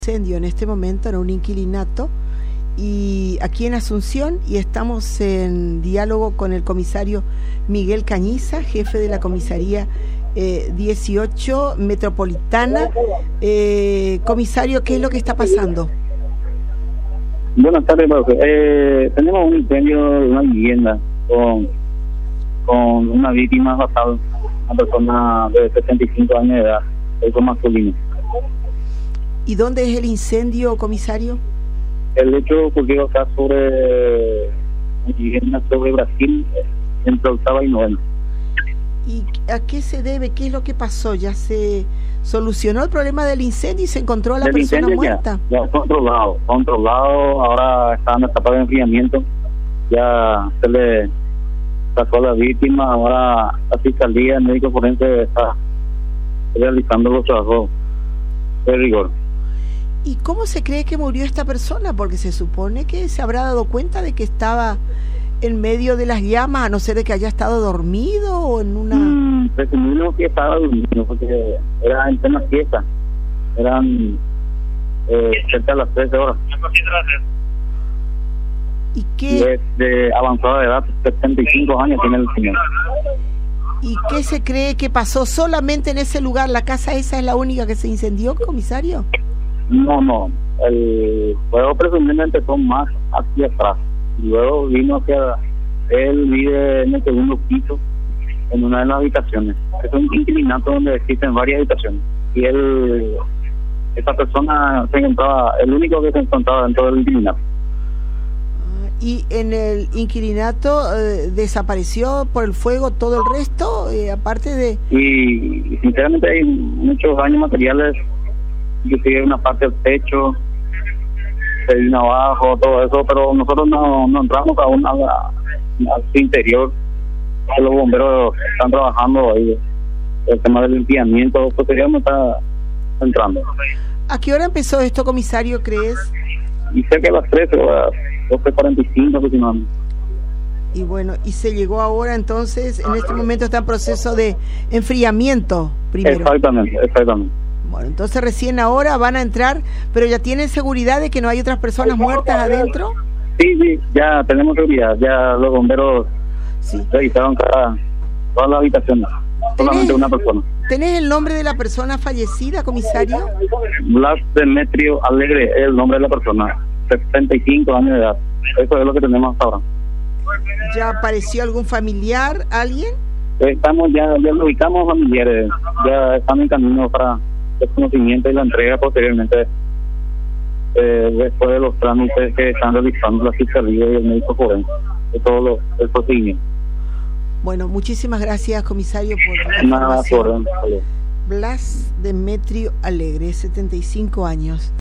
Incendio en este momento en un inquilinato y aquí en Asunción, y estamos en diálogo con el comisario Miguel Cañiza, jefe de la comisaría 18 Metropolitana. Comisario, ¿qué es lo que está pasando? Buenas tardes, profe. Tenemos un incendio de una vivienda con una víctima fatal, una persona de 75 años de edad, sexo masculino. ¿Y dónde es el incendio, comisario? El hecho ocurrió acá sobre Brasil, entre octava y novena. ¿Y a qué se debe? ¿Qué es lo que pasó? ¿Ya se solucionó el problema del incendio y se encontró a la persona muerta? Ya controlado. Ahora está en etapa de enfriamiento. Ya se le sacó a la víctima. Ahora la fiscalía, el médico forense está realizando los trabajos de rigor. ¿Y cómo se cree que murió esta persona? Porque se supone que se habrá dado cuenta de que estaba en medio de las llamas, a no ser de que haya estado dormido o en una... Presumimos que estaba durmiendo, porque era en plena fiesta. Eran cerca de las 13 horas. ¿Y qué? Es de avanzada edad, 75 años tiene el señor. ¿Y qué se cree que pasó solamente en ese lugar? ¿La casa esa es la única que se incendió, comisario? No, el fuego presumiblemente empezó más hacia atrás. Luego vino hacia... Él vive en el segundo piso, en una de las habitaciones. Es un inquilinato donde existen varias habitaciones. Y esa persona se encontraba, el único que se encontraba dentro del inquilinato. ¿Y en el inquilinato desapareció por el fuego todo el resto, aparte de...? Y sinceramente hay muchos daños materiales, inclusive una parte del techo, se vino abajo, todo eso, pero nosotros no entramos aún al interior. Los bomberos están trabajando ahí, el tema del limpiamiento, posteriormente está entrando. ¿A qué hora empezó esto, comisario, crees? Y sé que a las 13 horas, 12:45 aproximadamente. Y bueno, y se llegó ahora entonces, en este momento está en proceso de enfriamiento primero. Exactamente. Bueno, entonces recién ahora van a entrar, pero ya tienen seguridad de que no hay otras personas muertas adentro. Sí, ya tenemos seguridad, ya los bomberos revisaron todas las habitaciones, solamente una persona. ¿Tenés el nombre de la persona fallecida, comisario? Blas Demetrio Alegre es el nombre de la persona, 75 años de edad. Eso es lo que tenemos hasta ahora. ¿Ya apareció algún familiar, alguien? Ya lo ubicamos familiares, ya están en camino para el conocimiento y la entrega posteriormente, después de los trámites que están realizando la fiscalía y el médico forense, de todo el procedimiento. Bueno, muchísimas gracias, comisario, por la información. Blas Demetrio Alegre, 75 años.